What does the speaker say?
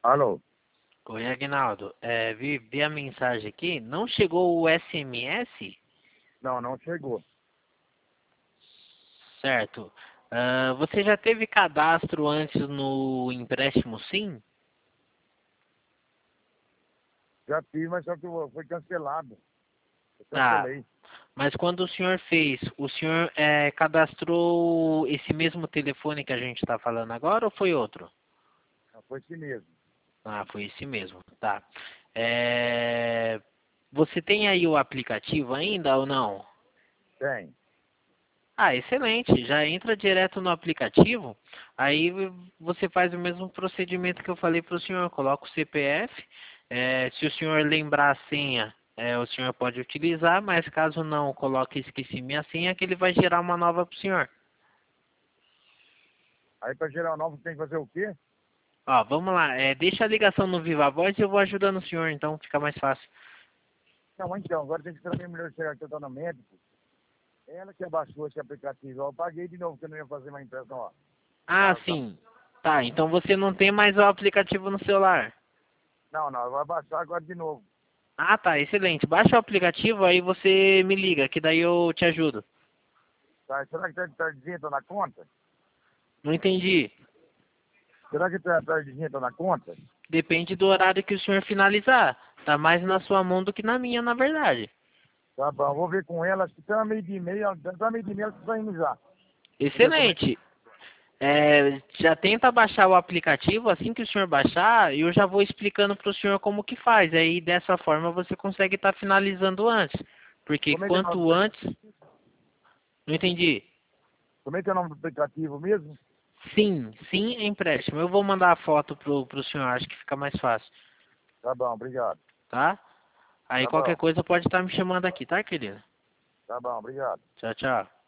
Alô? Oi, Agnaldo. Vi a mensagem aqui. Não chegou o SMS? Não, não chegou. Certo. Você já teve cadastro antes no empréstimo Sim? Já fiz, mas só que foi cancelado. Eu Tá. cancelei. Mas quando o senhor fez, o senhor cadastrou esse mesmo telefone que a gente está falando agora ou foi outro? Não, foi esse mesmo. Ah, foi esse mesmo. Tá. Você tem aí o aplicativo ainda ou não? Tem. Ah, excelente. Já entra direto no aplicativo. Aí você faz o mesmo procedimento que eu falei para o senhor. Coloca o CPF. Se o senhor lembrar a senha, o senhor pode utilizar, mas caso não, coloque esqueci minha senha, que ele vai gerar uma nova para o senhor. Aí para gerar o novo tem que fazer o quê? Ó, vamos lá. Deixa a ligação no Viva Voz e eu vou ajudando o senhor, então fica mais fácil. Não, então, agora tem que esperar a minha mulher chegar que eu tô no médico. Ela que abaixou esse aplicativo. Eu paguei de novo, que eu não ia fazer uma impressão, ó. Ah, sim. Tá, então você não tem mais o aplicativo no celular. Não, não, eu vou abaixar agora de novo. Ah, tá, excelente. Baixa o aplicativo, aí você me liga, que daí eu te ajudo. Tá, será que tá dizendo na conta? Não entendi. Será que tá dizendo na conta? Depende do horário que o senhor finalizar. Tá mais na sua mão do que na minha, na verdade. Tá bom, vou ver com ela. Acho que tá meio de e-mail. Tá meio de e-mail, ela precisa indo já. Vou ver como é que... Excelente. Já tenta baixar o aplicativo, assim que o senhor baixar, eu já vou explicando para o senhor como que faz. Aí dessa forma você consegue estar finalizando antes. Porque Como é que é o nome quanto antes. Não entendi. Como é que é o nome do aplicativo mesmo? Sim, sim é empréstimo. Eu vou mandar a foto pro senhor, acho que fica mais fácil. Tá bom, obrigado. Tá? Aí Tá qualquer bom, coisa pode estar me chamando aqui, tá, querido? tá bom, obrigado. Tchau, tchau.